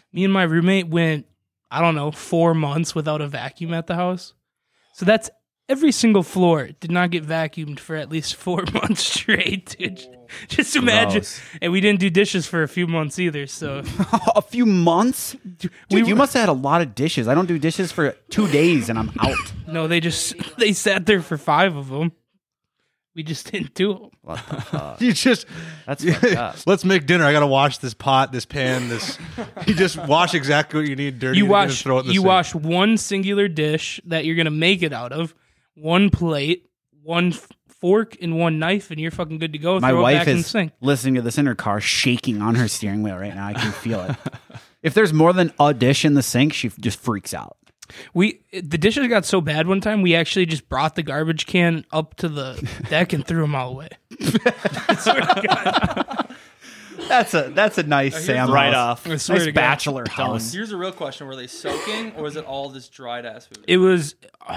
Me and my roommate went, I don't know, 4 months without a vacuum at the house. So that's every single floor did not get vacuumed for at least 4 months straight, dude. Just imagine. Gross. And we didn't do dishes for a few months either. So A few months? Dude, you must have had a lot of dishes. I don't do dishes for 2 days and I'm out. no, they sat there for 5 of them. We just didn't do them. What the fuck? You just That's fucked up. let's make dinner. I gotta wash this pot, this pan, this. You just wash exactly what you need dirty. You and wash throw it in the you sink. wash one singular dish that you're gonna make it out of, one plate, one fork, and one knife, and you're fucking good to go. My Throw it wife back in the is sink. listening to this in her car, shaking on her steering wheel right now. I can feel it. If there's more than a dish in the sink, she just freaks out. The dishes got so bad one time, we actually just brought the garbage can up to the deck and threw them all away. I swear to God. That's a nice Sam right house. off. I swear Nice to God. bachelor house. Here's a real question: were they soaking, or was it all this dried ass food? It was.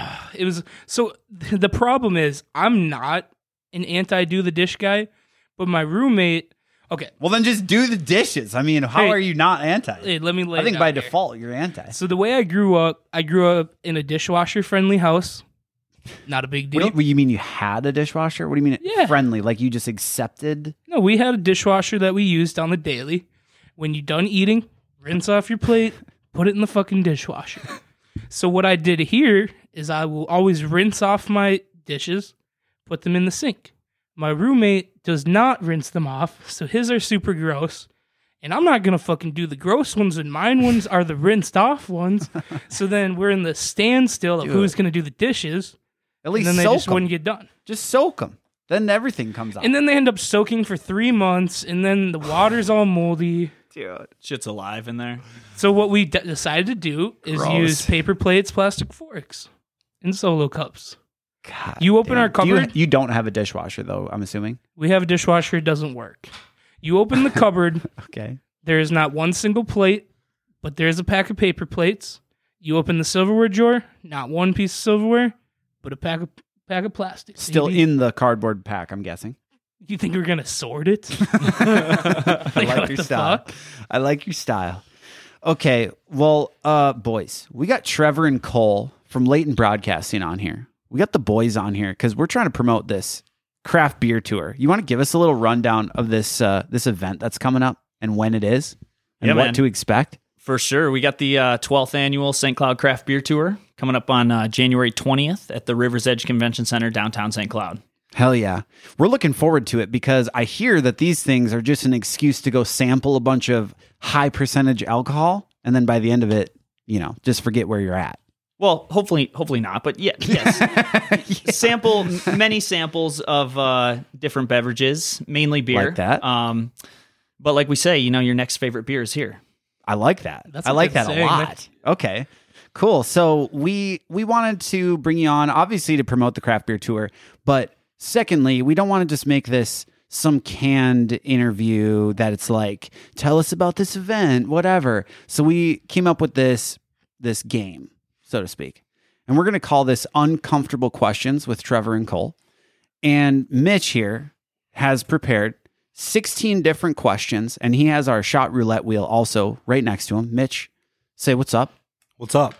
So the problem is, I'm not an anti-do the dish guy, but my roommate. Okay, Well, then just do the dishes. I mean, how Hey. are you not anti? hey, let me lay I think it by out here. default you're anti. So the way I grew up in a dishwasher-friendly house. Not a big deal. What do you mean you had a dishwasher? What do you mean Yeah. friendly? Like you just accepted? No, we had a dishwasher that we used on the daily. When you're done eating, rinse off your plate, put it in the fucking dishwasher. So what I did here is I will always rinse off my dishes, put them in the sink. My roommate does not rinse them off, so his are super gross. And I'm not going to fucking do the gross ones, and mine ones are the rinsed off ones. So then we're in the standstill of who's going to do the dishes, At and least then they soak just them. wouldn't get done. Just soak them. Then everything comes out. And then they end up soaking for 3 months, and then the water's all moldy. Dude. Shit's alive in there. So what we decided to do is Gross. use paper plates, plastic forks, and Solo cups. God You open damn. our cupboard. You don't have a dishwasher though, I'm assuming. We have a dishwasher. It doesn't work. You open the cupboard. Okay. There is not one single plate, but there's a pack of paper plates. You open the silverware drawer. Not one piece of silverware, but a pack of plastic. So Still you, in the cardboard pack, I'm guessing. you think we're gonna sort it? I Like, like what your the style. fuck? I like your style. Okay, well, boys, we got Trevor and Cole from Leighton Broadcasting on here. We got the boys on here because we're trying to promote this craft beer tour. You want to give us a little rundown of this this event that's coming up and when it is and Yeah, what man. to expect? For sure. We got the 12th annual St. Cloud Craft Beer Tour coming up on January 20th at the River's Edge Convention Center, downtown St. Cloud. Hell yeah. We're looking forward to it because I hear that these things are just an excuse to go sample a bunch of high percentage alcohol. And then by the end of it, just forget where you're at. Well, hopefully not, but yes. Sample many samples of different beverages, mainly beer. Like that. But like we say, your next favorite beer is here. I like that. That's I a like good that a saying. lot. Okay. Cool. So we wanted to bring you on, obviously, to promote the craft beer tour. But secondly, we don't want to just make this some canned interview that it's like, tell us about this event, whatever. So we came up with this game, so to speak. And we're going to call this Uncomfortable Questions with Trevor and Cole. And Mitch here has prepared 16 different questions, and he has our shot roulette wheel also right next to him. Mitch, say what's up. What's up?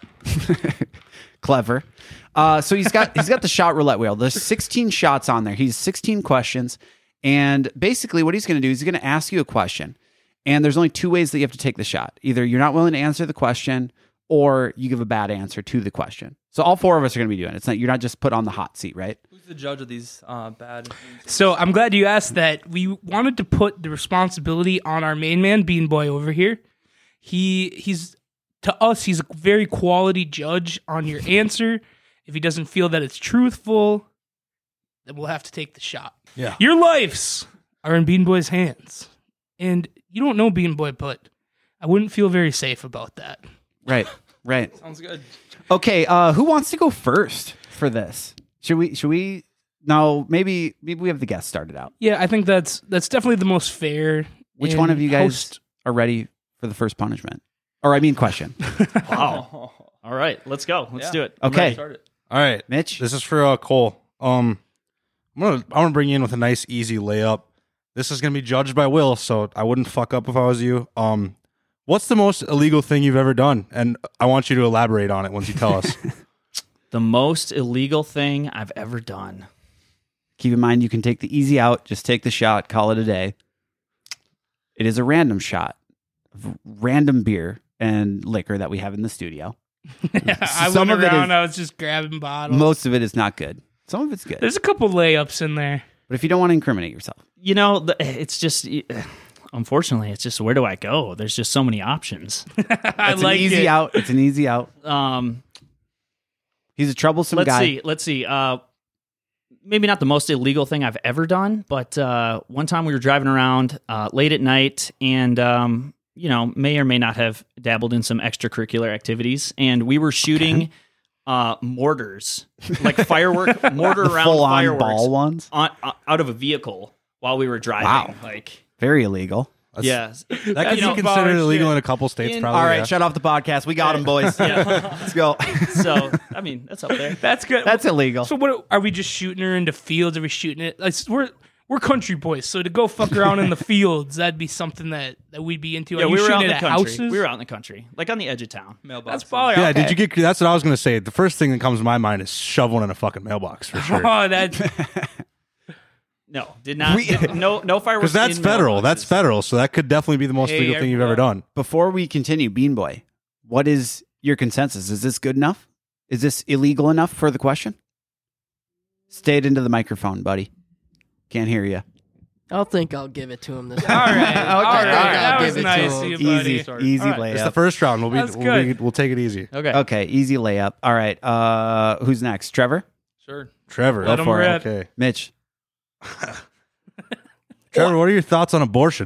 Clever. So he's got the shot roulette wheel. There's 16 shots on there. He's 16 questions, and basically what he's going to do is he's going to ask you a question, and there's only 2 ways that you have to take the shot. Either you're not willing to answer the question, or you give a bad answer to the question. So all 4 of us are going to be doing it. You're not just put on the hot seat, right? Who's the judge of these bad? So I'm glad you asked that. We wanted to put the responsibility on our main man, Bean Boy, over here. He's to us, he's a very quality judge on your answer. If he doesn't feel that it's truthful, then we'll have to take the shot. Yeah. Your lives are in Bean Boy's hands. And you don't know Bean Boy, but I wouldn't feel very safe about that. Right. Sounds good. Okay, who wants to go first for this? Should we? No, maybe we have the guest started out. Yeah, I think that's definitely the most fair. Which one of you guys host- are ready for the first punishment? Or I mean question. Wow. All right, let's go. Let's do it. Okay, Start it. All right, Mitch. this is for Cole. I'm gonna bring you in with a nice, easy layup. This is gonna be judged by Will, so I wouldn't fuck up if I was you. What's the most illegal thing you've ever done? And I want you to elaborate on it once you tell us. The most illegal thing I've ever done. Keep in mind, you can take the easy out, just take the shot, call it a day. It is a random shot of random beer and liquor that we have in the studio. I Some went of it around. is- I was just grabbing bottles. Most of it is not good. Some of it's good. There's a couple layups in there. But if you don't want to incriminate yourself, You know, it's just, unfortunately, it's just where do I go? There's just so many options. I it's like an easy it. out. It's an easy out. He's a troublesome guy. Let's see. Maybe not the most illegal thing I've ever done, but one time we were driving around late at night and, may or may not have dabbled in some extracurricular activities. And we were shooting mortars, like mortar round Full-on fireworks ball ones. out of a vehicle while we were driving. Wow. Like, Very illegal. yes. That could That's be some considered baller illegal shit. in a couple states, probably. All right, yeah. shut off the podcast. We got him, boys. Let's go. So, I mean, that's up there. That's good. That's illegal. So what are we just shooting her into fields? Are we shooting it? Like, we're country boys, so to go fuck around in the fields, that'd be something that we'd be into. Yeah, Are you we were out shooting in the at country. houses? We were out in the country, like on the edge of town. That's Mailboxes. baller. Yeah, Okay. did you get? That's what I was going to say. The first thing that comes to my mind is shove one in a fucking mailbox for sure. Oh, that No, did not. No fireworks. Because that's in federal. mailboxes. That's federal. So that could definitely be the most Hey, legal thing you've ever done. Before we continue, Bean Boy, what is your consensus? Is this good enough? Is this illegal enough for the question? Stay it into the microphone, buddy. Can't hear you. I'll think I'll give it to him this all right. All right. That I'll was give it nice to of him. you, buddy. Easy All right. layup. It's the first round. That's good. We'll take it easy. Okay. Okay, easy layup. All right. Who's next? Trevor? Sure. Trevor. Let him for it. rip. Okay. Mitch? Trevor, what are your thoughts on abortion?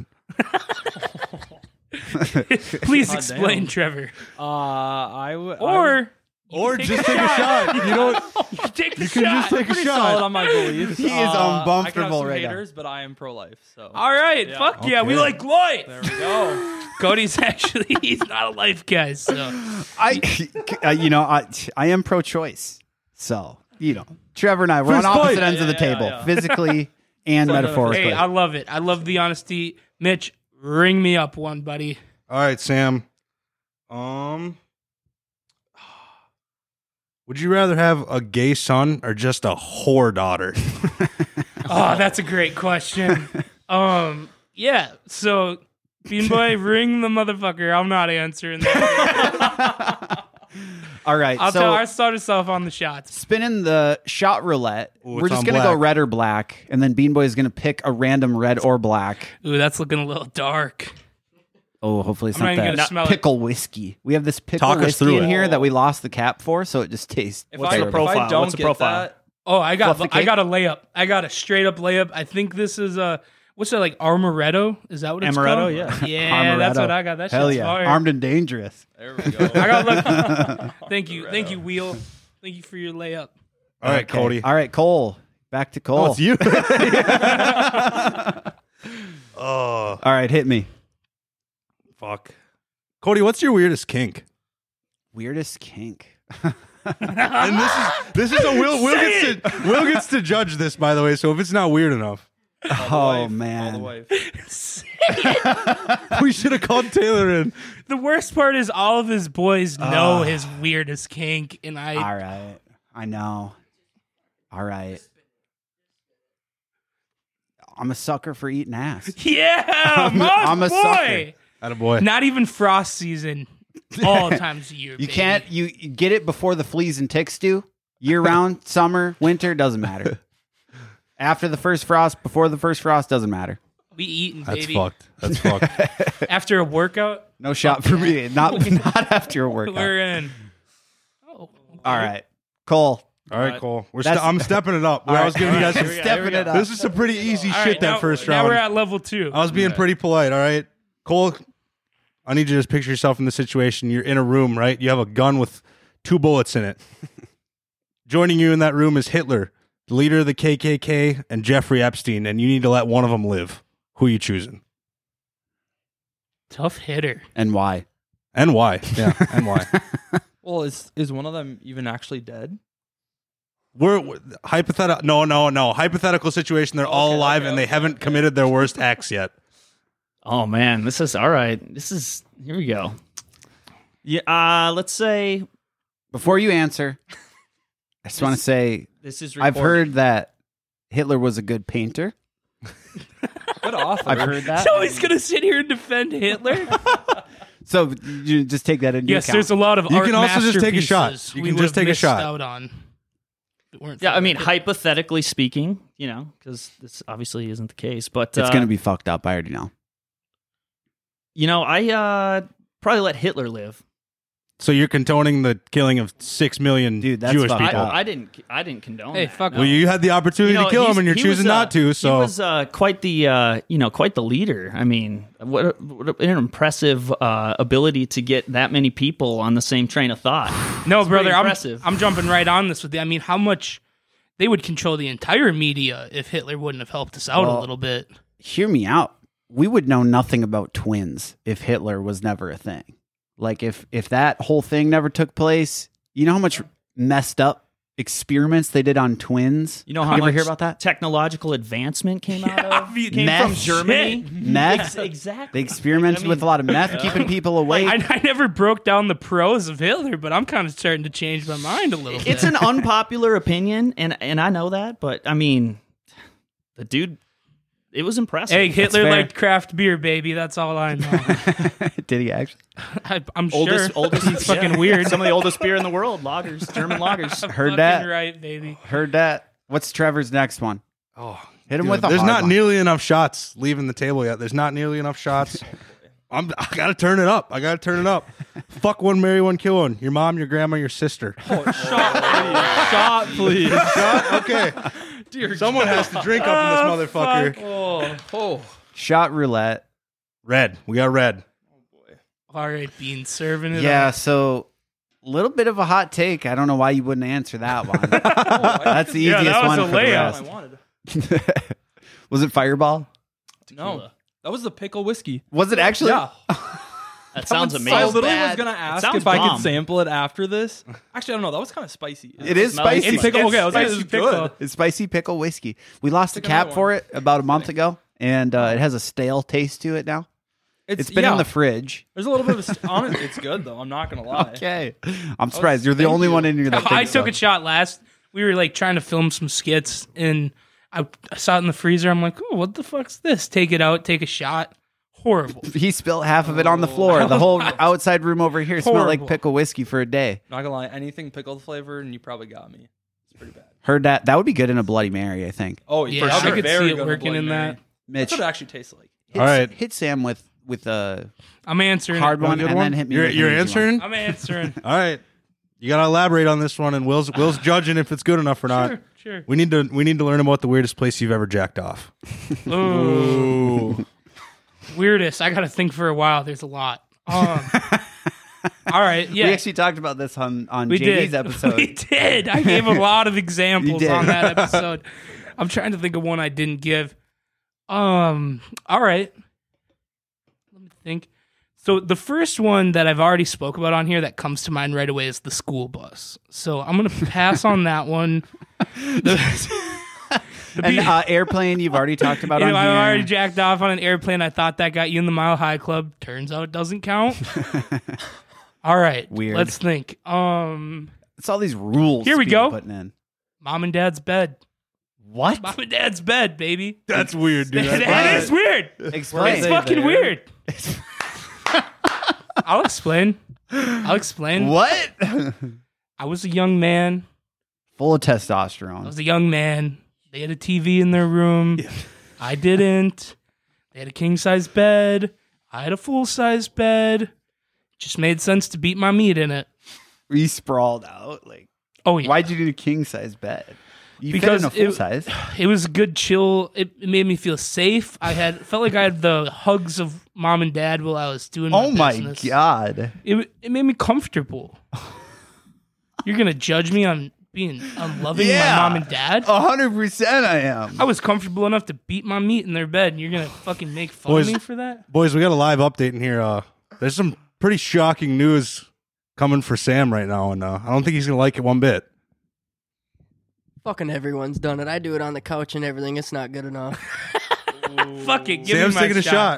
Please God explain, damn. Trevor. I would. Or Or just take a shot. You know what? you can take the You can shot. just take a pretty shot. solid on my beliefs. He is I can have uncomfortable some right now. haters, but I am pro-life. So All right. Yeah. Fuck yeah. We Okay. like life. there we go. Cody's actually, he's not a life guy. So I am pro-choice. So, Trevor and I, we're on First opposite bite. ends of the Yeah, table, yeah. physically and metaphorically. hey, I love it. I love the honesty. Mitch, ring me up one, buddy. All right, Sam. Would you rather have a gay son or just a whore daughter? Oh, that's a great question. Yeah. So, Bean Boy, ring the motherfucker. I'm not answering that. All right, I'll so start us off on the shots. spinning the shot roulette. Ooh, We're it's just on going to go black. red or black, and then Bean Boy is going to pick a random red or black. Ooh, that's looking a little dark. Oh, hopefully it's I'm not not even that gonna smell it. pickle whiskey. We have this pickle Talk us whiskey through in it. here that we lost the cap for, so it just tastes If terrible. profile? don't What's the get profile? that, Oh, I got Fluff the cake? a layup. I got a straight up layup. I think this is what's that, like Amaretto? Is that what it's Amaretto, called? yeah. Yeah, that's Amaretto. what I got. That Hell shit's yeah, fire. armed and dangerous. there we go. I got lucky. Thank you, Wheel. Thank you for your layup. All right, Okay. Cody. All right, Cole. Back to Cole. Oh, it's you. Oh, All right, hit me. fuck. Cody, what's your weirdest kink? Weirdest kink. And this is a Will gets to judge this, by the way. So if it's not weird enough, All the Oh, wife, man. all the wife. we should have called Taylor in. The worst part is all of his boys know his weirdest kink, and I All right. I know. All right. I'm a sucker for eating ass. yeah, my I'm a boy. sucker. Attaboy. Not even frost season. All times a year. You baby. can't you get it before the fleas and ticks do. Year round, summer, winter, doesn't matter. After the first frost, before the first frost, doesn't matter. We eating, That's baby. fucked. That's fucked. After a workout, No shot for me. Not after a workout. we're in. Oh, All right. Cole. All right, Cole. That's- I'm stepping it up. All I right. was giving you guys some Stepping it up. This is some pretty easy All shit right, that now, first now round. we're at level 2. I was being pretty polite, all right? Cole, I need you to just picture yourself in the situation. You're in a room, right? You have a gun with 2 bullets in it. Joining you in that room is Hitler, the leader of the KKK, and Jeffrey Epstein, and you need to let one of them live. Who are you choosing? Tough hitter. And why? And why? Yeah, and why? Well, is one of them even actually dead? We're hypothetical. No. Hypothetical situation. They're all Okay, alive okay, and they okay, haven't okay. committed their worst acts yet. Oh man, this is all right. Here we go. Yeah, let's say Before you answer, I just want to say this is. I've recorded. heard that Hitler was a good painter. Good author. I've heard that. So he's gonna sit here and defend Hitler? So you just take that into Yes, account. there's a lot of You art can also just take a shot. masterpieces You we can would just have take a missed shot. out on. if it weren't Yeah, for I mean, Hitler. hypothetically speaking, because this obviously isn't the case, but It's going to be fucked up. I already know. I probably let Hitler live. So you're condoning the killing of 6 million Dude, that's Jewish fucked people. up. I didn't condone. Hey, that, fuck no. Well, you had the opportunity to kill him, and you're he choosing was, not to. So he was quite the quite the leader. I mean, what an impressive ability to get that many people on the same train of thought. No, It's brother, pretty I'm impressive. jumping right on this with you. I mean, how much they would control the entire media if Hitler wouldn't have helped us out a Well, little bit. Hear me out. We would know nothing about twins if Hitler was never a thing. Like if that whole thing never took place, you know how much messed up experiments they did on twins? You know how you much ever hear about that? technological advancement came out Yeah, of? I mean, Came meth from Germany. Meth. Exactly. They experimented I mean, with a lot of meth, keeping people awake. I never broke down the pros of Hitler, but I'm kind of starting to change my mind a little bit. It's an unpopular opinion, and I know that, but I mean, the dude, it was impressive. Hey, Hitler fair. liked craft beer, baby. That's all I know. Did he actually? I'm oldest, sure. oldest, It's fucking yeah. weird. Some of the oldest beer in the world, lagers, German lagers. Heard Fucking that. right, baby. Heard that. What's Trevor's next one? oh, Hit him dude, with a there's hard not one. nearly enough shots leaving the table yet. There's not nearly enough shots. I gotta turn it up. Fuck one, marry one, kill one. Your mom, your grandma, your sister. Shot, please. Shot? Okay. Dear Someone has to drink up in this motherfucker. Oh. Shot roulette. Red. We got red. All right, Bean, serving it Yeah, up. so a little bit of a hot take. I don't know why you wouldn't answer that one. That's the Yeah, easiest that was one a for the layup. I rest. wanted. Was it Fireball? No. That was the pickle whiskey. Was it actually? Yeah. That sounds would I amazing. literally bad. was going to ask sounds if I bomb. could sample it after this. Actually, I don't know. That was kind of spicy. It is Smells spicy. It's pickle. Okay, I was like, spicy this is pickle. good. It's spicy pickle whiskey. We lost the Take cap another for one. it about a month ago, and it has a stale taste to it now. It's been yeah, in the fridge. There's a little bit of honest. It's good though. I'm not gonna lie. Okay. I'm surprised. You're the thank only you. one in here that I thinks took so. a shot last. We were like trying to film some skits, and I saw it in the freezer. I'm like, oh, what the fuck's this? Take it out, take a shot. Horrible. He spilled half of it on the floor. The whole outside room over here smelled like Horrible. pickle whiskey for a day. Not gonna lie. Anything pickled flavor, and you probably got me. It's pretty bad. Heard that. That would be good in a Bloody Mary, I think. Oh, Yeah, for I sure. could Very see it good with working Bloody in Mary. that. Mitch, That's what it actually tastes like. hit, All right. hit Sam with a I'm answering. hard one, good and one? then hit me. You're, with an you're easy one. answering? I'm answering. All right. You gotta elaborate on this one, and Will's judging if it's good enough or not. Sure. We need to learn about the weirdest place you've ever jacked off. Ooh. Weirdest. I got to think for a while. There's a lot. All right. Yeah. We actually talked about this on We JD's did. episode. We did. I gave a lot of examples did. on that episode. I'm trying to think of one I didn't give. All right. Let me think. So the first one that I've already spoke about on here that comes to mind right away is the school bus. So I'm gonna pass on that one. And airplane, you've already talked about You on know, here. I already jacked off on an airplane. I thought that got you in the Mile High Club. Turns out it doesn't count. All right. Weird. Let's think. It's all these rules. Here we people go. Putting in. Mom and Dad's bed. What? Mom and Dad's bed, baby. That's weird, dude. That is weird. Explain. It's Say fucking there. weird. I'll explain. What? I was a young man. Full of I testosterone. was a young man. They had a TV in their room. I didn't. They had a king size bed. I had a full size bed. Just made sense to beat my meat in it. Were you sprawled out? Like, Oh yeah. why'd you need a king size bed? You Because fit in a full it- size. It was a good chill. It made me feel safe. Felt like I had the hugs of mom and dad while I was doing my Oh my business. god! It made me comfortable. You're gonna judge me on being unloving my mom and dad? 100% I am. I was comfortable enough to beat my meat in their bed, and you're gonna fucking make fun Boys- of me for that? Boys, we got a live update in here. There's some pretty shocking news coming for Sam right now, and I don't think he's gonna like it one bit. Fucking everyone's done it. I do it on the couch and everything. It's not good enough. Fuck it, give Sam's me my taking a shot.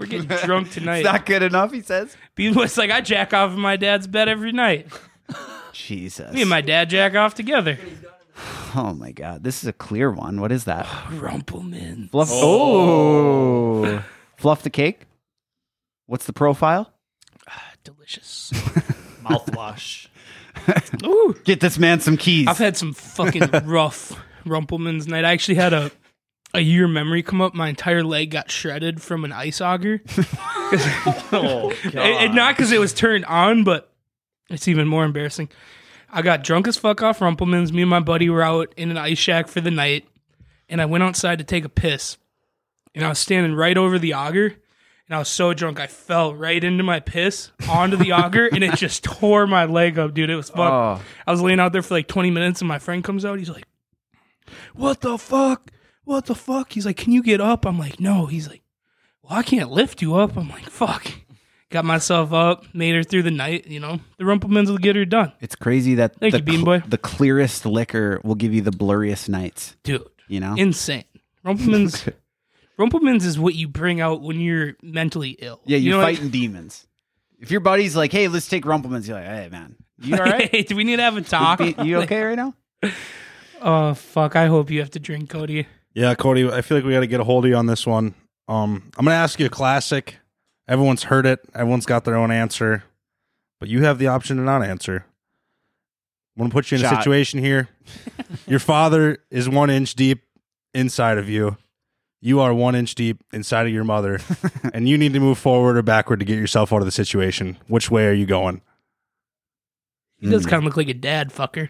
We're getting drunk tonight. It's not good enough, he says. Bean Boy's like, I jack off in my dad's bed every night. Jesus. Me and my dad jack off together. Oh my God. This is a clear one. What is that? Rumpelman. Fluff. Oh. Fluff the cake? What's the profile? Delicious. Mouthwash. Ooh. Get this man some keys. I've had some fucking rough Rumpelman's night. I actually had a year memory come up. My entire leg got shredded from an ice auger. Oh, God. And not because it was turned on, but it's even more embarrassing. I got drunk as fuck off Rumpelman's. Me and my buddy were out in an ice shack for the night, and I went outside to take a piss. And I was standing right over the auger, and I was so drunk I fell right into my piss onto the auger, and it just tore my leg up, dude. It was fucked. Oh. I was laying out there for like 20 minutes, and my friend comes out. He's like, "What the fuck? What the fuck?" He's like, "Can you get up?" I'm like, "No." He's like, "Well, I can't lift you up." I'm like, "Fuck." Got myself up, made her through the night. You know, the Rumpelmans will get her done. It's crazy that Thank you, Bean Boy. the clearest liquor will give you the blurriest nights. Dude, You know? insane. Rumpelmans is what you bring out when you're mentally ill. Yeah, you you're know, fighting demons. If your buddy's like, hey, let's take Rumpelmans, you're like, hey, man, you all right? Hey, do we need to have a talk? You okay right now? Oh, fuck. I hope you have to drink, Cody. Yeah, Cody, I feel like we got to get a hold of you on this one. I'm going to ask you a classic. Everyone's heard it. Everyone's got their own answer. But you have the option to not answer. I'm going to put you in a Shot. situation here. Your father is 1 inch deep inside of you. You are 1 inch deep inside of your mother. And you need to move forward or backward to get yourself out of the situation. Which way are you going? He does kind of look like a dad fucker.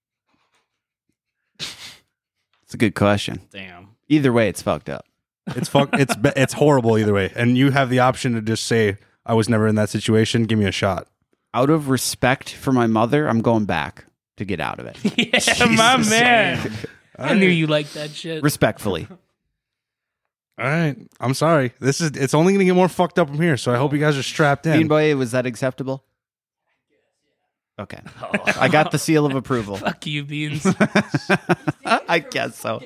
It's a good question. Damn. Either way, it's fucked up. It's horrible either way. And you have the option to just say, I was never in that situation. Give me a shot. Out of respect for my mother, I'm going back to get out of it. Yeah, my man. I knew you liked that shit. Respectfully. All right. I'm sorry. It's only going to get more fucked up from here. So I hope you guys are strapped in. Bean Boy, was that acceptable? Okay. I got the seal of approval. Fuck you, Beans. I guess so.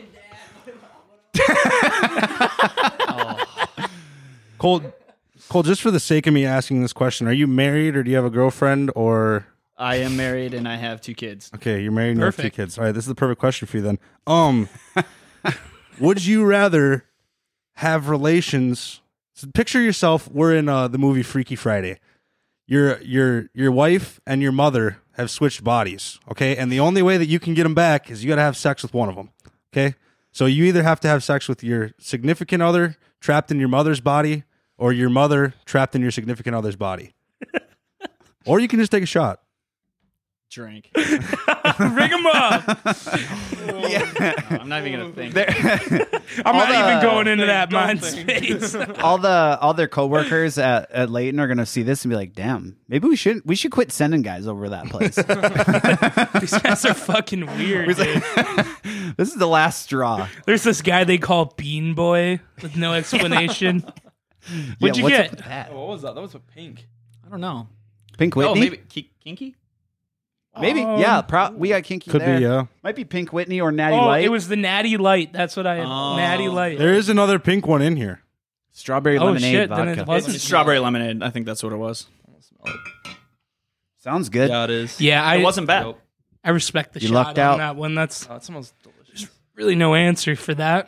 Cole, just for the sake of me asking this question, are you married or do you have a girlfriend or? I am married and I have 2 kids. Okay, you're married and you have 2 Perfect. kids. All right, this is the perfect question for you then. Would you rather have relations? So picture yourself. We're in the movie Freaky Friday. Your wife and your mother have switched bodies. Okay, and the only way that you can get them back is you got to have sex with one of them. Okay, so you either have to have sex with your significant other trapped in your mother's body, or your mother trapped in your significant other's body, or you can just take a shot. Drink. Ring him up. No, I'm not even going to think. I'm not even going into think, that don't mind think. space. all their coworkers at Layton are gonna see this and be like, damn, maybe we should quit sending guys over that place. These guys are fucking weird, dude. This is the last straw. There's this guy they call Bean Boy with no explanation. What'd you what's get? up with that? Oh, what was that? That was with pink. I don't know. Pink Oh, Whitney? maybe Kinky? Maybe. Yeah, we got Kinky Could there. be, yeah. Might be Pink Whitney or Natty Oh, Light. it was the Natty Light. That's what I had. Oh. Natty Light. There is another pink one in here. Strawberry Oh, lemonade shit, then vodka. it was- It's strawberry lemonade. I think that's what it was. Sounds good. Yeah, it is. Yeah, It wasn't bad. Nope. I respect the You shot lucked on out. that one. That's Oh, it smells delicious. really no answer for that.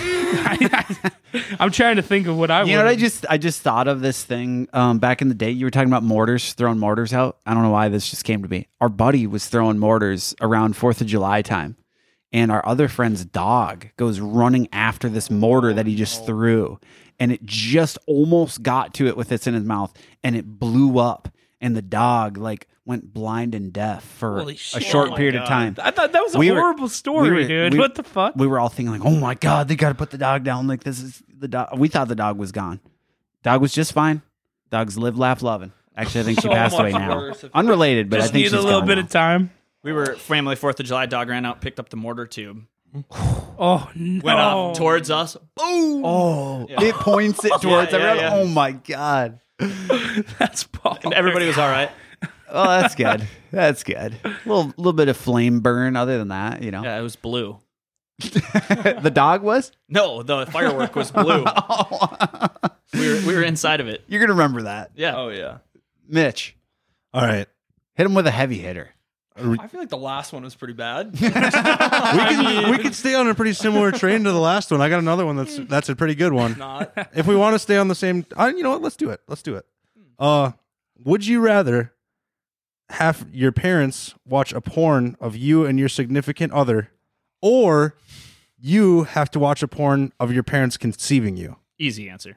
I'm trying to think of what I You know would. what I just thought of this thing back in the day. You were talking about mortars, throwing mortars out. I don't know why this just came to me. Our buddy was throwing mortars around 4th of July time, and our other friend's dog goes running after this mortar that he just threw, and it just almost got to it with its in his mouth, and it blew up, and the dog like went blind and deaf for Holy a shit. short Oh my period of God. time. I thought that was a We were- horrible story, dude. What the fuck? We were all thinking like, oh my God, they got to put the dog down. Like this is the dog. We thought the dog was gone. Dog was just fine. Dogs live, laugh, loving. Actually, I think she So passed away much now. worse if- Unrelated, but I Just think need she's a little gone bit now. of time. We were family 4th of July. Dog ran out, picked up the mortar tube, Oh no! went off towards us. Boom! Oh, it points it towards yeah, everyone. yeah. Oh my God. That's Paul. And everybody was all right. Oh, that's good. That's good. A little bit of flame burn. Other than that, you know, Yeah, it was blue. the dog was. No, the firework was blue. Look We were inside of it. You're gonna remember that, Yeah. Oh yeah. Mitch. All right. Hit him with a heavy hitter. I feel like the last one was pretty bad. We can stay on a pretty similar train to the last one. I got another one that's a pretty good one. Not. If we want to stay on the same, you know what? Let's do it. Would you rather have your parents watch a porn of you and your significant other, or you have to watch a porn of your parents conceiving you? Easy answer.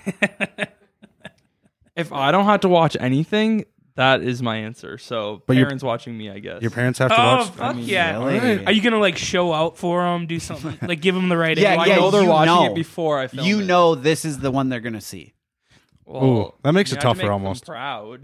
If I don't have to watch anything, that is my answer. So But your- parents watching me, I guess. Your parents have to Oh, watch. fuck mean, yeah. really? Are you going to like show out for them, do something, like give them the right Yeah, age? I yeah, know they're you watching know. it before I film You it. know this is the one they're gonna see. Well, Ooh, that makes you it have to tougher make them almost. Proud.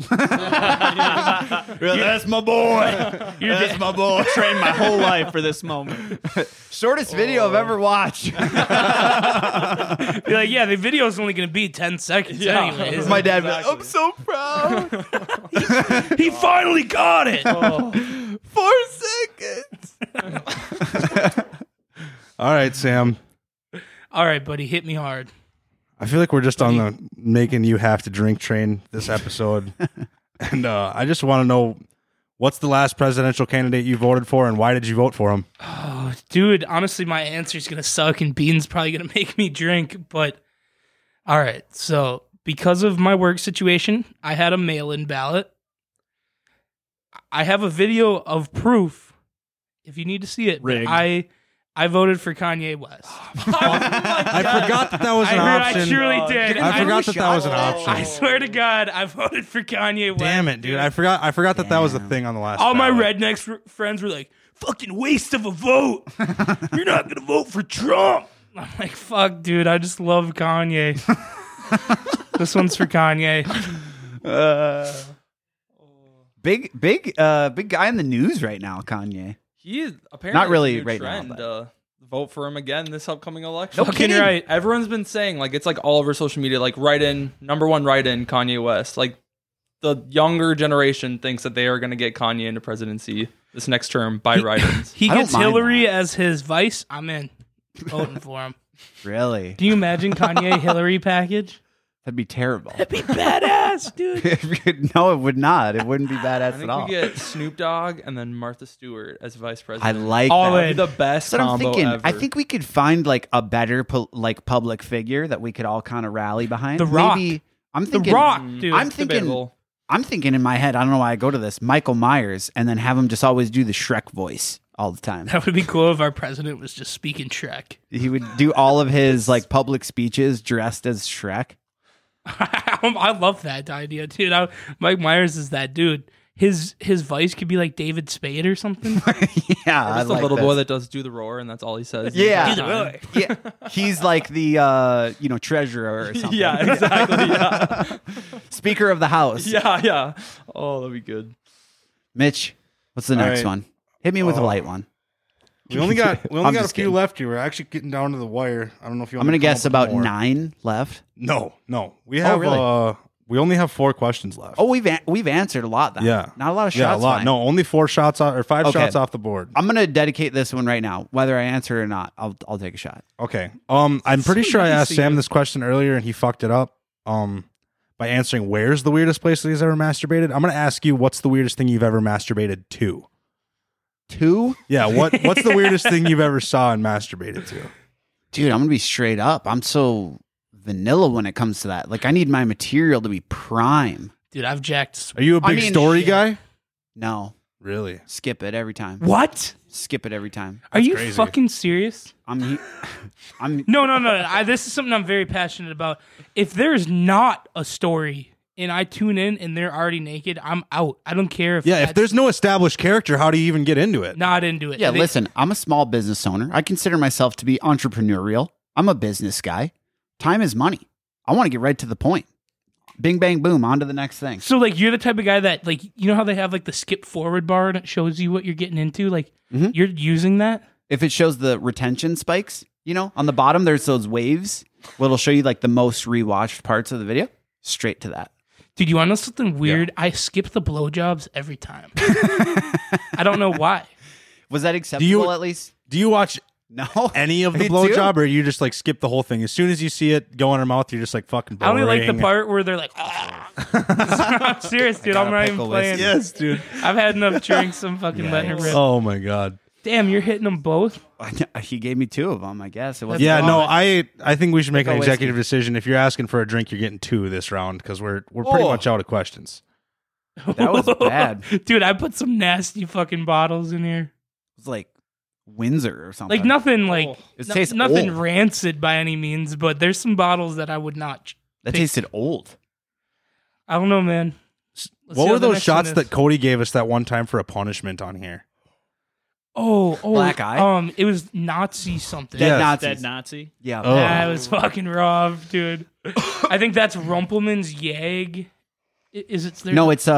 That's my boy. That's my boy. Trained my whole life for this moment. Shortest video I've ever watched. Be like, yeah, the video's only going to be 10 seconds anyways. My dad, I'm so proud. He finally got it. 4 seconds. All right, Sam. All right, buddy, hit me hard. I feel like we're just on the making you have to drink train this episode. And I just want to know, what's the last presidential candidate you voted for, and why did you vote for him? Oh, dude, honestly, my answer's going to suck, and Bean's probably going to make me drink. But, all right, so because of my work situation, I had a mail-in ballot. I have a video of proof, if you need to see it. but Rigged. I voted for Kanye West. I forgot that was an I option. truly did. I forgot that was an option. I swear to God, I voted for Kanye West. Damn it, dude! I forgot that was the thing on the last. All my ballot. rednecks friends were like, fucking waste of a vote. You're not going to vote for Trump. I'm like, fuck, dude. I just love Kanye. This one's for Kanye. Big guy in the news right now, Kanye. He is apparently Not really a new right now, trend. but- Vote for him again this upcoming election. No Fucking kidding. right. Everyone's been saying, like, it's like all over social media, like, number one write-in Kanye West. Like, the younger generation thinks that they are going to get Kanye into presidency this next term by write-ins. He I don't gets mind Hillary that. as his vice. I'm in. Voting for him. Really? Do you imagine Kanye Hillary package? That'd be terrible. That'd be badass, dude. No, it would not. It wouldn't be I badass think at all. we get Snoop Dogg and then Martha Stewart as vice I president. like All that. in. That'd be the best That's what I'm combo thinking. ever. I think we could find like a better public figure that we could all kind of rally behind. The Rock. Maybe, I'm The thinking. Rock, dude. I'm thinking. debatable. I'm thinking in my head. I don't know why I go to this. Michael Myers, and then have him just always do the Shrek voice all the time. That would be cool if our president was just speaking Shrek. He would do all of his like public speeches dressed as Shrek. I love that idea, dude. Mike Myers is that dude. His vice could be like David Spade or something. Yeah, Or I just like a little this. boy that does do the roar, and that's all he says. the Yeah. entire time. Yeah, he's like the treasurer or something. Yeah, exactly. Yeah. Speaker of the House. yeah. Oh, that'd be good. Mitch, what's the All next right. one? Hit me with a light one. We only got I'm a just few kidding. left here. We're actually getting down to the wire. I don't know if you. I'm want gonna to come guess up with about more. 9 left. No. We have. really? We only have 4 questions left. Oh, we've answered a lot. Then. yeah. not a lot of shots. Yeah, a lot. fine. No, only 4 shots or 5 Okay. shots off the board. I'm gonna dedicate this one right now. Whether I answer it or not, I'll take a shot. Okay. I'm pretty so sure I nice asked of Sam you. this question earlier and he fucked it up. By answering where's the weirdest place that he's ever masturbated. I'm gonna ask you what's the weirdest thing you've ever masturbated to? 2, Yeah. What's the weirdest thing you've ever saw and masturbated to? dude. I'm gonna be straight up. I'm so vanilla when it comes to that. Like I need my material to be prime. Dude, I've jacked. Are you a I big mean, story shit. guy? No, Really? skip it every time. What? Skip it every time. Are you crazy. fucking serious? I'm No. This is something I'm very passionate about. If there's not a story and I tune in and they're already naked, I'm out. I don't care if Yeah. If that's there's no established character, how do you even get into it? not into it. Yeah, They- listen, I'm a small business owner. I consider myself to be entrepreneurial. I'm a business guy. Time is money. I want to get right to the point. Bing, bang, boom, on to the next thing. So like you're the type of guy that like you know how they have like the skip forward bar and it shows you what you're getting into. Like Mhm. you're using that. If it shows the retention spikes, on the bottom, there's those waves. Well, it'll show you like the most rewatched parts of the video. Straight to that. Dude, you want to know something weird? I skip the blowjobs every time. I don't know why. Was that acceptable at least? Do you watch No. any of the Me too. blowjob, or you just like skip the whole thing? As soon as you see it go in her mouth, you're just like fucking I only boring. like the part where they're like, I'm serious, dude. I'm got a not even pickle playing. whiskey. Yes, dude. I've had enough drinks. I'm fucking letting it rip. Oh my god. Damn, you're hitting them both. He gave me 2 of them, I guess. It wasn't Yeah, wrong. no, I think we should make an Pickle whiskey. executive decision. If you're asking for a drink, you're getting 2 this round because we're pretty Oh. much out of questions. That was bad. It Dude, I put some nasty fucking bottles in here. was like Windsor or something. Like nothing like It tastes nothing old. rancid by any means, but there's some bottles that I would not. That tasted old. I don't know, man. Let's see What how were the those next shots one that is. Cody gave us that one time for a punishment on here? Oh, Black eye? It was Nazi something. Yeah. Dead Yes. Nazis. Dead Nazi. Yeah. Oh. That was fucking rough, dude. I think that's Rumpelman's Jag. Is it there? No, it's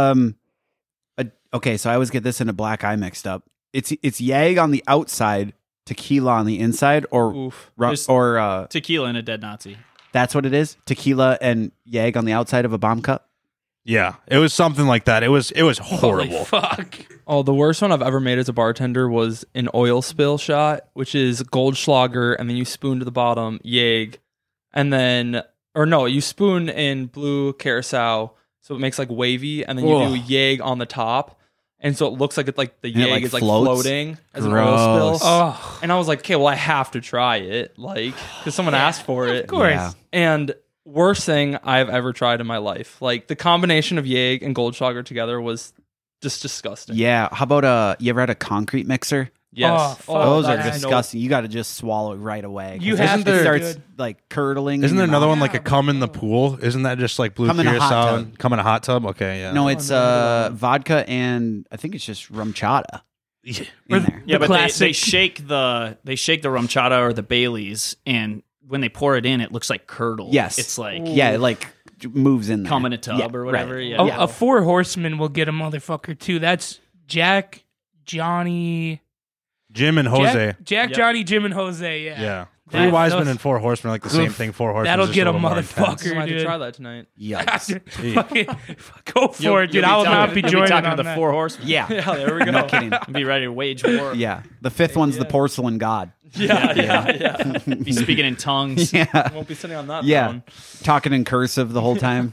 okay, so I always get this and a black eye mixed up. It's Yag on the outside, tequila on the inside, or Oof. Tequila and a dead Nazi. that's what it is. Tequila and Yag on the outside of a bomb cup. Yeah, it was something like that. It was Holy horrible. fuck. Oh, the worst one I've ever made as a bartender was an oil spill shot, which is Goldschlager, and then you spoon to the bottom, Yag, and then, or no, you spoon in blue Curacao, so it makes like wavy, and then you Ugh. do Yag on the top, and so it looks like it's like the And it, Yag like, is like floats? floating as an Gross. oil spill. Oh, And I was like, okay, well, I have to try it, like, because someone asked for it. of course. Yeah. And worst thing I've ever tried in my life. Like the combination of Yag and Goldschlager together was just disgusting. Yeah. How about you ever had a concrete mixer? Yes. Oh, fuck Those that. are disgusting. You got to just swallow it right away. 'Cause You it have to, starts dude. like curdling. Isn't in there your another mouth. one like a cum in the pool? Isn't that just like blue Cum in a hot Curacao? tub. Come in a hot tub? Okay, yeah. No, it's vodka and I think it's just rum chata in there. Yeah, The but classic- they shake the rum chata or the Baileys, and when they pour it in, it looks like curdle. Yes. It's like Yeah, it like moves in there. cum in a tub Yeah, or whatever. right. Yeah. A 4 Horsemen will get a motherfucker too. That's Jack, Johnny, Jim and Jose. Jack, Yep. Johnny, Jim, and Jose. Yeah. Yeah. That- 3 wise men those- and 4 horsemen are like the same thing. 4 horsemen. That'll is just get a little more intense. motherfucker. I might have dude. to try that tonight. Yikes. Fucking go for You'll- it, dude. you'll I will not talking- be you'll joining talking on to the that. 4 horsemen. Yeah. Yeah, there we go. No kidding. Be ready to wage war. Yeah. The 5th one's the porcelain god. Yeah. Be speaking in tongues. Yeah. Won't be sitting on that Yeah. throne. Talking in cursive the whole time.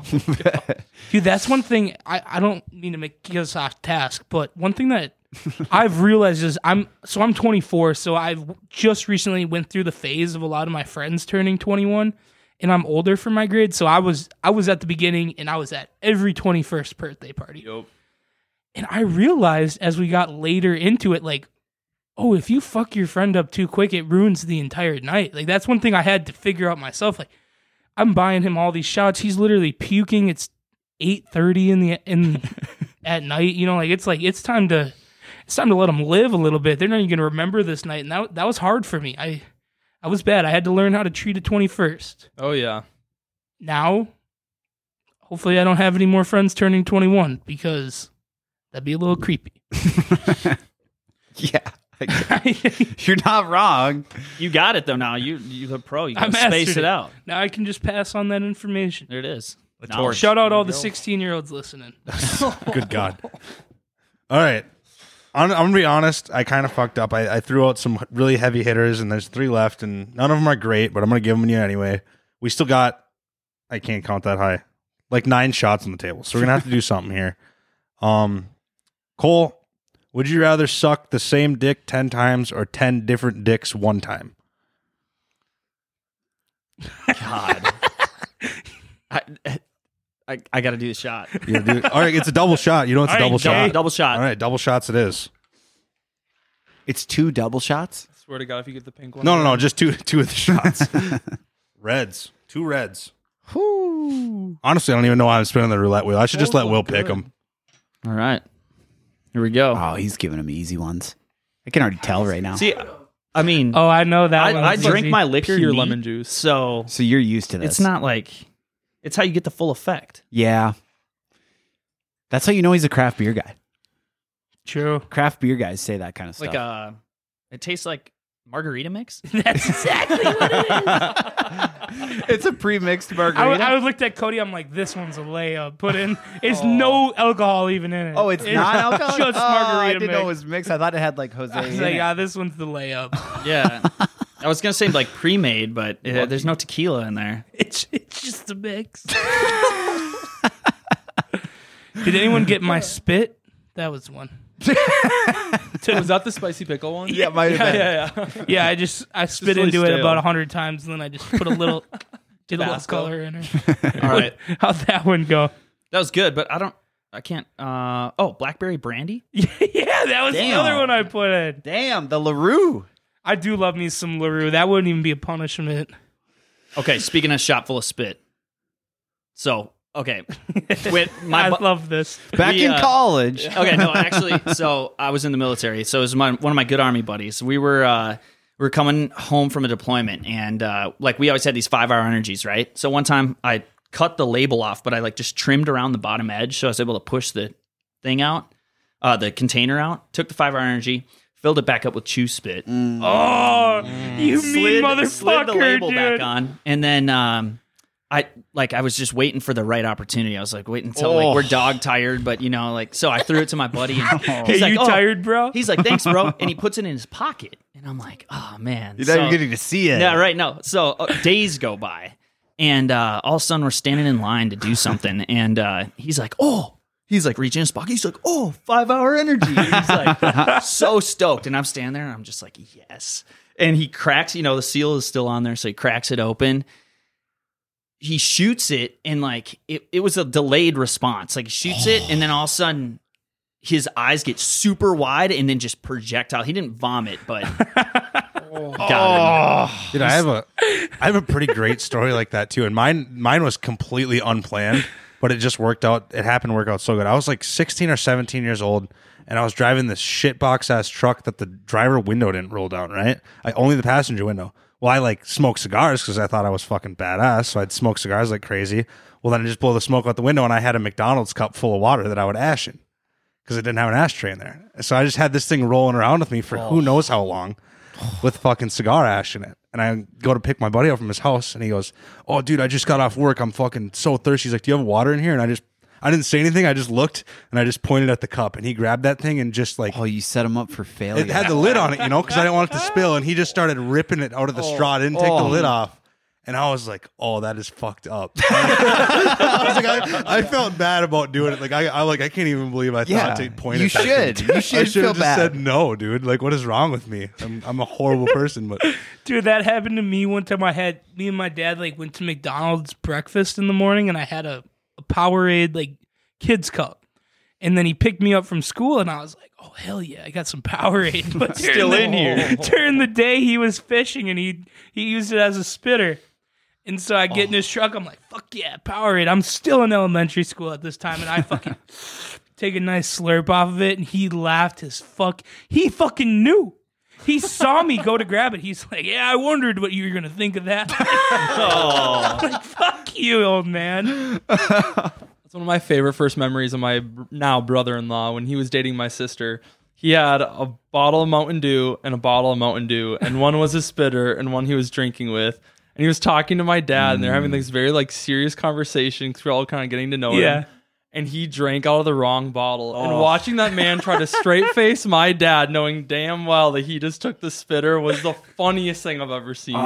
Dude, that's one thing I don't mean to make us off task, but one thing that I've realized is I'm 24, so I've just recently went through the phase of a lot of my friends turning 21, and I'm older for my grade, so I was at the beginning and I was at every 21st birthday party. Yup. And I realized as we got later into it, like, oh, if you fuck your friend up too quick, it ruins the entire night. Like, that's one thing I had to figure out myself. Like, I'm buying him all these shots. He's literally puking. It's 8:30 in at night. You know, like it's time to let him live a little bit. They're not even gonna remember this night, and that was hard for me. I was bad. I had to learn how to treat a 21st. Oh yeah. Now, hopefully, I don't have any more friends turning 21 because that'd be a little creepy. Yeah. You're not wrong. You got it though. Now you're the pro. You I got to mastered space it out. Now I can just pass on that information. There it is. torch. Shout out all the 16-year-olds listening. Good God. All right. I'm going to be honest. I kind of fucked up. I threw out some really heavy hitters, and there's 3 left, and none of them are great, but I'm going to give them to you anyway. We still got, I can't count that high, like 9 shots on the table. So we're going to have to do something here. Cole, would you rather suck the same dick 10 times or 10 different dicks one time? God. I got to do the shot. You gonna do- all right, it's a double shot. You know it's a All right, double Jay. shot. Double shot. All right, double shots it is. It's 2 double shots. Swear to God, if you get the pink one. No, just two of the shots. Reds. 2 reds. Honestly, I don't even know why I'm spinning the roulette wheel. I should just let Will pick them. All right. Here we go. Oh, he's giving him easy ones. I can already tell right now. See, I mean, Oh, I know that one. I drink my liquor Pure neat, lemon juice. so So you're used to this. it's not like it's how you get the full effect. Yeah. That's how you know he's a craft beer guy. True. Craft beer guys say that kind of stuff. Like it tastes like margarita mix. That's exactly what it is. It's a pre-mixed margarita. I looked at Cody. I'm like, this one's a layup. Put in. It's no alcohol even in it. Oh, it's not alcohol? Just I margarita didn't know it mix. was mixed. I thought it had like Jose I was in like, it. yeah, this one's the layup. Yeah. I was going to say like pre-made, but there's no tequila in there. It's just a mix. Did anyone get my spit? That was one. Was that the spicy pickle one? Yeah, might have been. Yeah. Yeah, I spit really into it stale. about 100 times, and then I just put a little Tabasco. color in it. All right. How'd that one go? That was good, but I can't. Blackberry brandy? Yeah, that was Damn. the other one I put in. Damn, the LaRue. I do love me some LaRue. That wouldn't even be a punishment. Okay, speaking of shop full of spit. So, okay. With I my love this. Back We, in college. Okay, no, actually, so I was in the military. So it was one of my good Army buddies. We were coming home from a deployment, and we always had these 5-hour energies, right? So one time I cut the label off, but I just trimmed around the bottom edge, so I was able to push the thing out, the container out. Took the 5-hour energy, filled it back up with chew spit. Oh, you mean motherfucker, slid the label dude. back on, and then I was just waiting for the right opportunity. I was like waiting until we're dog tired, but so I threw it to my buddy. And he's Hey, like, you tired, bro? He's like, thanks, bro, and he puts it in his pocket, and I'm like, oh man, You're not even getting to see it. yeah, right. No, so days go by, and all of a sudden we're standing in line to do something, and he's like, reaching his pocket. He's like, 5-hour energy. And he's like, so stoked. And I'm standing there and I'm just like, yes. And he cracks, the seal is still on there. So he cracks it open. He shoots it and it was a delayed response. Like he shoots it and then all of a sudden his eyes get super wide and then just projectile. He didn't vomit, but got him. Dude, I have a pretty great story like that too, and mine was completely unplanned, but it just worked out. It happened to work out so good. I was like 16 or 17 years old, and I was driving this shitbox ass truck that the driver window didn't roll down. Right, only the passenger window. Well, I smoked cigars because I thought I was fucking badass, so I'd smoke cigars like crazy. Well, then I just blow the smoke out the window, and I had a McDonald's cup full of water that I would ash in because it didn't have an ashtray in there. So I just had this thing rolling around with me for who knows how long, with fucking cigar ash in it. And I go to pick my buddy up from his house, and he goes, "Oh, dude, I just got off work. I'm fucking so thirsty." He's like, "Do you have water in here?" And I didn't say anything. I just looked, and I just pointed at the cup, and he grabbed that thing and just Oh, you set him up for failure. it had the lid on it, because I didn't want it to spill, and he just started ripping it out of the straw. I didn't take the lid off. And I was like, "Oh, that is fucked up." I was like, I felt bad about doing it. I can't even believe I thought to point. You at that should. thing. You should I should feel have just bad. said no, dude. What is wrong with me? I'm a horrible person. But Dude, that happened to me one time. Me and my dad went to McDonald's breakfast in the morning, and I had a Powerade kids cup. And then he picked me up from school, and I was like, "Oh hell yeah, I got some Powerade." But Still in here. During the day, he was fishing, and he used it as a spitter. And so I get in his truck. I'm like, "Fuck yeah, Powerade!" I'm still in elementary school at this time, and I fucking take a nice slurp off of it. And he laughed his fuck. He fucking knew. He saw me go to grab it. He's like, "Yeah, I wondered what you were gonna think of that." I'm like, "Fuck you, old man." That's one of my favorite first memories of my now brother-in-law when he was dating my sister. He had a bottle of Mountain Dew and a bottle of Mountain Dew, and one was a spitter and one he was drinking with. And he was talking to my dad, and they're having this very serious conversation because we're all kind of getting to know Yeah. him. And he drank out of the wrong bottle. And watching that man try to straight face my dad, knowing damn well that he just took the spitter, was the funniest thing I've ever seen.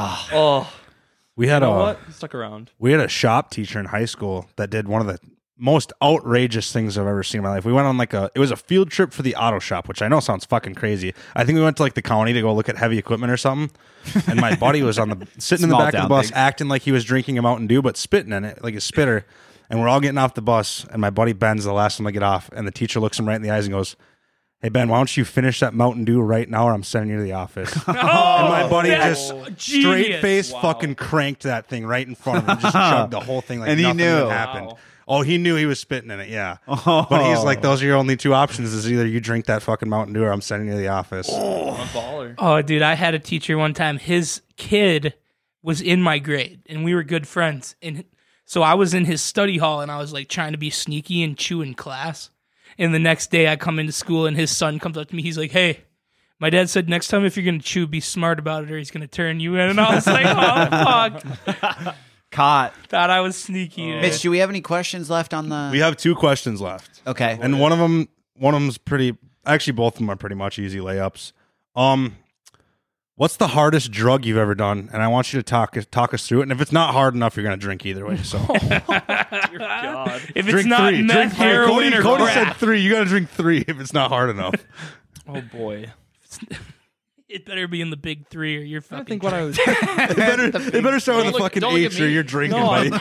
we had You know what? He stuck around. we had a shop teacher in high school that did one of the most outrageous things I've ever seen in my life. We went on it was a field trip for the auto shop, which I know sounds fucking crazy. I think we went to the county to go look at heavy equipment or something. And my buddy was sitting in the Small back of the town bus, things. acting like he was drinking a Mountain Dew, but spitting in it like a spitter. And we're all getting off the bus, and my buddy Ben's the last one to get off. And the teacher looks him right in the eyes and goes, "Hey Ben, why don't you finish that Mountain Dew right now, or I'm sending you to the office." And my buddy that's just genius. straight face fucking cranked that thing right in front of him, just chugged the whole thing like And he nothing knew. had happened. Wow. Oh, he knew he was spitting in it, yeah. But he's like, "Those are your only two options: is either you drink that fucking Mountain Dew, or I'm sending you to the office." I'm a baller. Oh, dude, I had a teacher one time. His kid was in my grade, and we were good friends. And so I was in his study hall, and I was trying to be sneaky and chew in class. And the next day, I come into school, and his son comes up to me. He's like, "Hey, My dad said next time if you're gonna chew, be smart about it, or he's gonna turn you in. And I was like, oh fuck. Caught. Thought I was sneaky. dude. Mitch, do we have any questions left on the? We have 2 questions left. Okay. And one of them's pretty. Actually, both of them are pretty much easy layups. What's the hardest drug you've ever done? And I want you to talk us through it. And if it's not hard enough, you're gonna drink either way. So God. If it's drink not 3. meth, Drink 3. heroin, or Cody crack, said 3. You gotta drink 3 if it's not hard enough. Oh boy. it better be in the big 3 or you're I fucking. think what I was. It better start with a fucking don't look at H or me. you're drinking, No, buddy.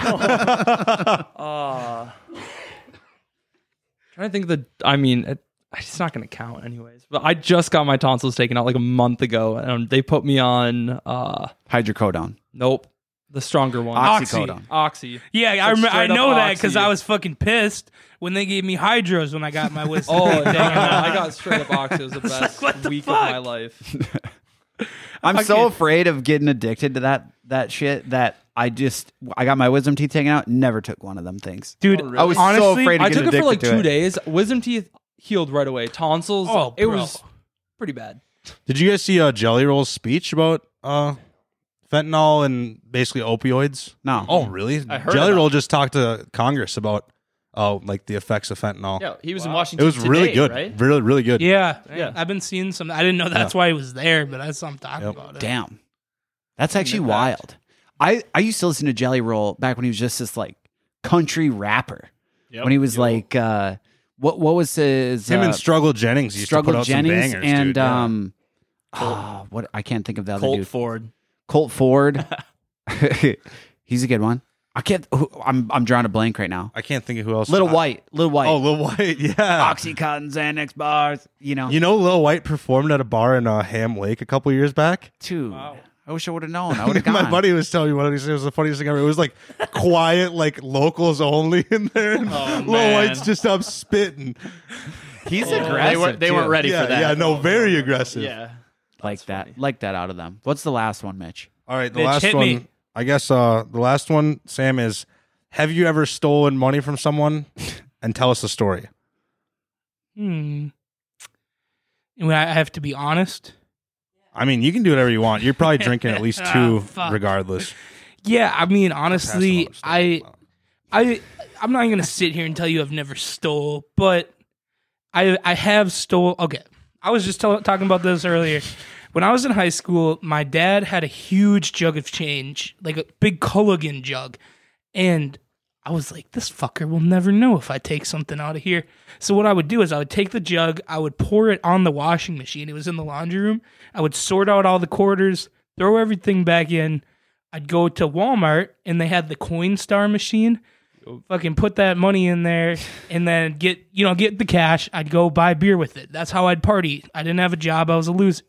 Trying to think of the. I mean, it's not going to count anyways. But I just got my tonsils taken out like a month ago, and they put me on. Hydrocodone. Nope, the stronger one. Oxycodone. Oxy. Yeah, Just I straight up know that because Oxy. I was fucking pissed when they gave me hydros when I got my whiskey. Oh no, I got straight up Oxy. It was the best what the week fuck? of my life. I'm so Okay. afraid of getting addicted to that shit that I got my wisdom teeth taken out. Never took one of them things. Dude, Oh, really? I was honestly, so afraid to I get took it for like addicted to 2 it. days. Wisdom teeth healed right away. Tonsils. Oh, it bro. was pretty bad. Did you guys see Jelly Roll's speech about fentanyl and basically opioids? No. Oh, really? I heard Jelly about Roll just talked to Congress about like the effects of fentanyl. Yeah, he was in It Washington. was really today, good. right? Really, really good. Yeah, Yeah. I've been seeing some. I didn't know that's why he was there, but that's something I'm talking Yep. about. Damn. That's actually Impact. wild. I used to listen to Jelly Roll back when he was just this like country rapper. Yep. When he was like what was his Him and Struggle Jennings used Struggle to put out Jennings some bangers, and dude. Yeah. what I can't think of the other Colt dude. Ford. Colt Ford. He's a good one. I can't. I'm drawing a blank right now. I can't think of who else. Little White. Oh, Lil White. Yeah. Oxycontin, Xanax bars. You know. You know, Lil White performed at a bar in Ham Lake a couple years back. Dude, I wish I would have known. I would have gone. My buddy was telling me what he said was the funniest thing ever. It was like quiet, like locals only in there. And Lil man. White's just up spitting. He's They aggressive. weren't too. ready Yeah, for that. yeah, no, very aggressive. Yeah. Like that. Like that out of them. What's the last one, Mitch? All right, the Bitch, last hit one. me. I guess the last one, Sam, is: have you ever stolen money from someone? And tell us the story. And I have to be honest. I mean, you can do whatever you want. You're probably drinking at least 2, Fuck. regardless. Yeah, I mean, honestly, Pass them up, I'm not gonna sit here and tell you I've never stole, but I have stole. Okay, I was just talking about this earlier. When I was in high school, my dad had a huge jug of change, like a big Culligan jug, and I was like, this fucker will never know if I take something out of here. So what I would do is I would take the jug, I would pour it on the washing machine. It was in the laundry room. I would sort out all the quarters, throw everything back in. I'd go to Walmart and they had the Coinstar machine. Fucking put that money in there and then get the cash. I'd go buy beer with it. That's how I'd party. I didn't have a job. I was a loser.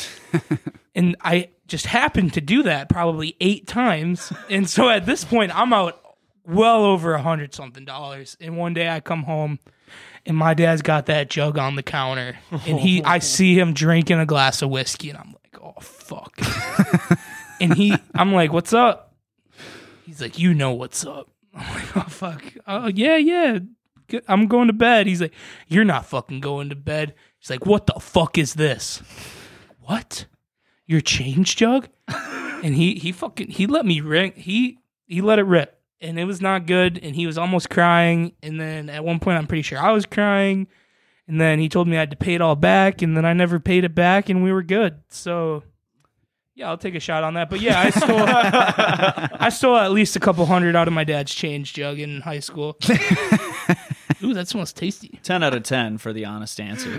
And I just happened to do that probably 8 times. And so at this point, I'm out well over $100-something. And one day I come home and my dad's got that jug on the counter. And I see him drinking a glass of whiskey. And I'm like, oh, fuck. And I'm like, what's up? He's like, you know what's up. I'm like, oh, fuck. Oh, yeah. I'm going to bed. He's like, you're not fucking going to bed. He's like, what the fuck is this? What? Your change jug? And he let me ring. He let it rip. And it was not good. And he was almost crying. And then at one point, I'm pretty sure I was crying. And then he told me I had to pay it all back. And then I never paid it back. And we were good. So, yeah, I'll take a shot on that. But yeah, I stole at least a couple hundred out of my dad's change jug in high school. Ooh, that smells tasty. 10 out of 10 for the honest answer.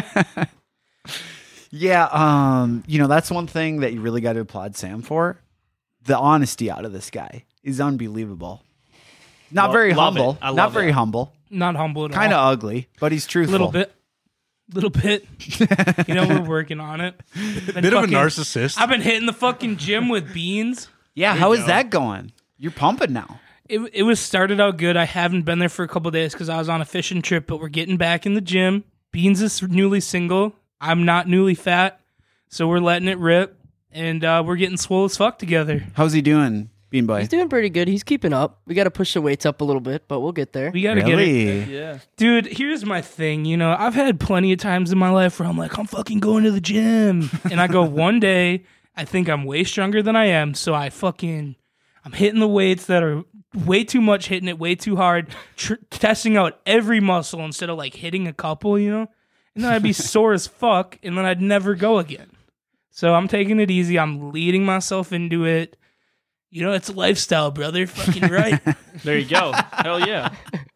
Yeah, that's one thing that you really got to applaud Sam for. The honesty out of this guy is unbelievable. Not very love it. humble. I love Not very it. humble. Not humble at all. Kind of ugly, but he's truthful. Little bit. We're working on it. Bit of a narcissist. I've been hitting the fucking gym with beans. Yeah, how is that going? You're pumping now. It was started out good. I haven't been there for a couple days because I was on a fishing trip, but we're getting back in the gym. Beans is newly single. I'm not newly fat, so we're letting it rip, and we're getting swole as fuck together. How's he doing? Bean Boy? He's doing pretty good. He's keeping up. We got to push the weights up a little bit, but we'll get there. We gotta get it. Really? Yeah. Dude, here's my thing. You know, I've had plenty of times in my life where I'm like, I'm fucking going to the gym. And I go one day, I think I'm way stronger than I am. So I'm hitting the weights that are way too much, hitting it way too hard, testing out every muscle instead of like hitting a couple, you know? And then I'd be sore as fuck and then I'd never go again. So I'm taking it easy. I'm leading myself into it. You know, it's a lifestyle, brother. Fucking right. There you go. Hell yeah.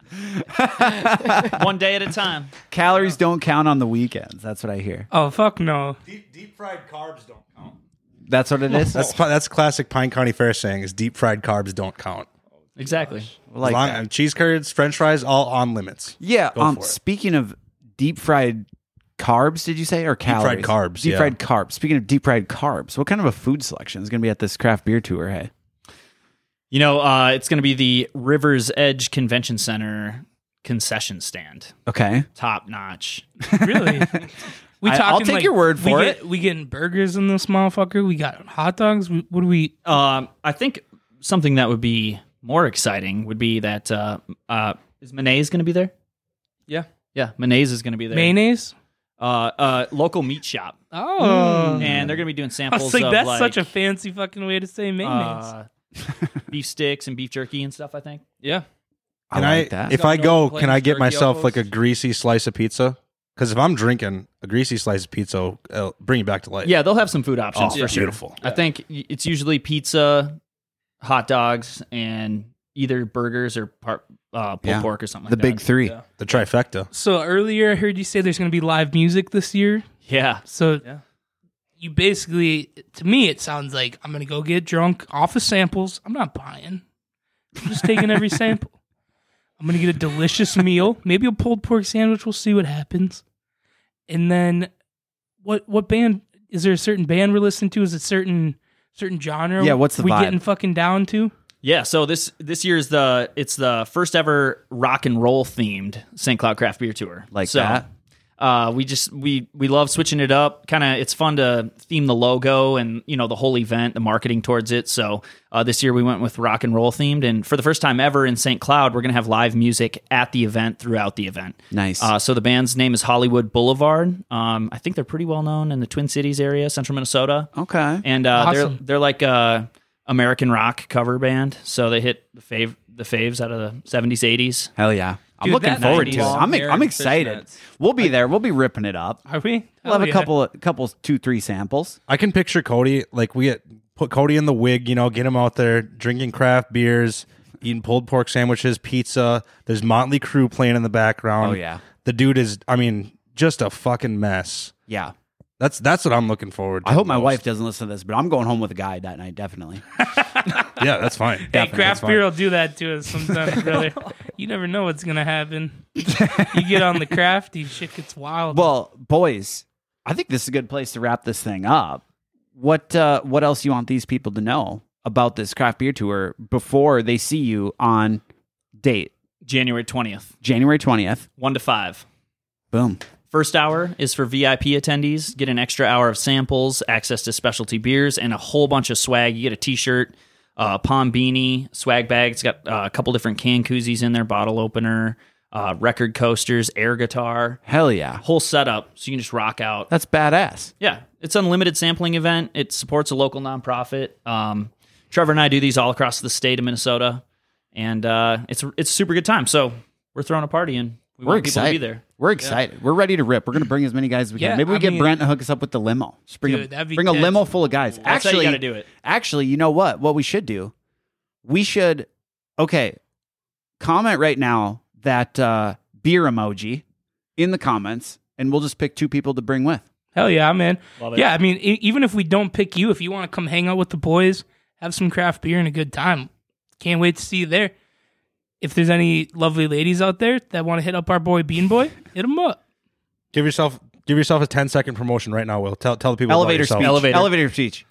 One day at a time. Calories don't count on the weekends. That's what I hear. Oh, fuck no. Deep fried carbs don't count. That's what it is. That's classic Pine County Fair saying is deep fried carbs don't count. Exactly. Like that. Cheese curds, French fries, all on limits. Yeah. Go for it. Speaking of deep fried carbs, did you say, or calories? fried carbs, Deep yeah. fried carbs. Speaking of deep fried carbs, what kind of a food selection is going to be at this craft beer tour? Hey. You know, it's going to be the Rivers Edge Convention Center concession stand. Okay. Top notch. Really? I'll take your word for it. We getting burgers in this motherfucker. We got hot dogs. What do we? I think something that would be more exciting would be that is Mayonnaise going to be there? Yeah. Yeah, Mayonnaise is going to be there. Mayonnaise? Local meat shop. Oh. And they're going to be doing I samples was like, of that's such a fancy fucking way to say mayonnaise. beef sticks and beef jerky and stuff, I think. Yeah. I like that. If I go, Plain can I get jerky myself elbows? like a greasy slice of pizza? Because if I'm drinking, a greasy slice of pizza will bring you back to life. Yeah, they'll have some food options Oh, for sure. beautiful. I think it's usually pizza, hot dogs, and either burgers or pulled Yeah. pork or something The like big that. three. Yeah. The trifecta. So earlier I heard you say there's going to be live music this year. Yeah. So Yeah. you basically, to me, it sounds like I'm going to go get drunk off of samples. I'm not buying. I'm just taking every sample. I'm going to get a delicious meal, maybe a pulled pork sandwich. We'll see what happens. And then what band, is there a certain band we're listening to? Is it certain genre? Yeah, what's the we vibe? getting fucking down to? Yeah, so this year's it's the first ever rock and roll themed St. Cloud Craft Beer Tour. Like so, that? We love switching it up. Kind of, it's fun to theme the logo and the whole event, the marketing towards it. So this year we went with rock and roll themed, and for the first time ever in St. Cloud, we're gonna have live music at the event throughout the event. Nice. So the band's name is Hollywood Boulevard. I think they're pretty well known in the Twin Cities area, Central Minnesota. Okay. And Awesome. they're like a American rock cover band, so they hit the faves out of the 70s, 80s. Hell yeah. I'm Dude, looking that forward to it. 90s I'm Long-haired excited. fishnets. We'll be there. We'll be ripping it up. Are we? We'll have Hell a yeah. couple, 2-3 samples. I can picture Cody, like put Cody in the wig, get him out there drinking craft beers, eating pulled pork sandwiches, pizza. There's Motley Crue playing in the background. Oh, yeah. The dude is, just a fucking mess. Yeah. That's what I'm looking forward to. I hope my most. wife doesn't listen to this, but I'm going home with a guy that night, definitely. Yeah, that's fine. Hey, Definitely, craft that's beer fine. will do that to us sometimes, brother. You never know what's gonna happen. You get on the crafty, shit gets wild. Well, boys, I think this is a good place to wrap this thing up. What else do you want these people to know about this craft beer tour before they see you on date? January 20th, January 20th. 1 to 5. Boom. First hour is for VIP attendees. Get an extra hour of samples, access to specialty beers, and a whole bunch of swag. You get a t-shirt, palm beanie, swag bag. It's got a couple different can koozies in there, bottle opener, record coasters, air guitar, Hell yeah. whole setup, so you can just rock out. That's badass. Yeah, it's an unlimited sampling event. It supports a local nonprofit. Trevor and I do these all across the state of Minnesota, and it's a super good time. So we're throwing a party, and we We're want people to be excited. there. We're excited. We're ready to rip. We're going to bring as many guys as we Yeah, can. Maybe we I get mean- Brent to hook us up with the limo. Just bring, Dude, that'd be bring a tight. limo full of guys. That's how you gotta do it. Actually, you know what? What we should do? We should, comment right now that beer emoji in the comments, and we'll just pick 2 people to bring with. Hell yeah, man. Love it. Yeah, I mean, even if we don't pick you, if you want to come hang out with the boys, have some craft beer and a good time, can't wait to see you there. If there's any lovely ladies out there that want to hit up our boy Bean Boy, hit him up. Give yourself a 10-second promotion right now, Will. Tell the people Elevator about speech. yourself. Elevator speech.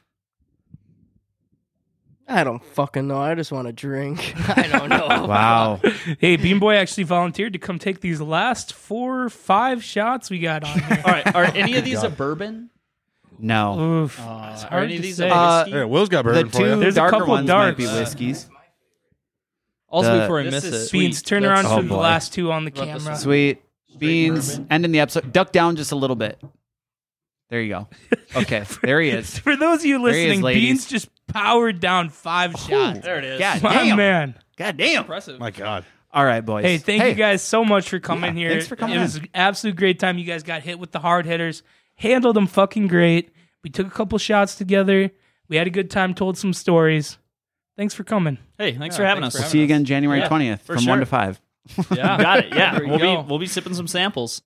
I don't fucking know. I just want to drink. I don't know. Wow. Hey, Bean Boy actually volunteered to come take these last 4 or 5 shots we got on here. All right, are any of these a bourbon? No. Oof. it's Are hard any to of these say. whiskey? Yeah, Will's got The bourbon for you. two There's a darker couple ones might be darks. whiskeys. Also, The- before I This miss is it, sweet. Beans, turn around Oh, for the boy. last two on the What about this camera. one? Sweet. Beans, ending the episode. Duck down just a little bit. There you go. Okay, there he is. For those of you There he is, listening, ladies. Beans just powered down 5 shots. There it is. God My damn. man. God damn. impressive. My God. All right, boys. Hey, thank you guys so much for coming Yeah, here. thanks for coming It was an absolute great time. You guys got hit with the hard hitters, handled them fucking great. We took a couple shots together. We had a good time, told some stories. Thanks for coming. Hey, thanks Yeah, for having thanks us. for See you again January Yeah, 20th for from sure. 1 to 5. Yeah, Got it. Yeah, There we go. we'll be sipping some samples.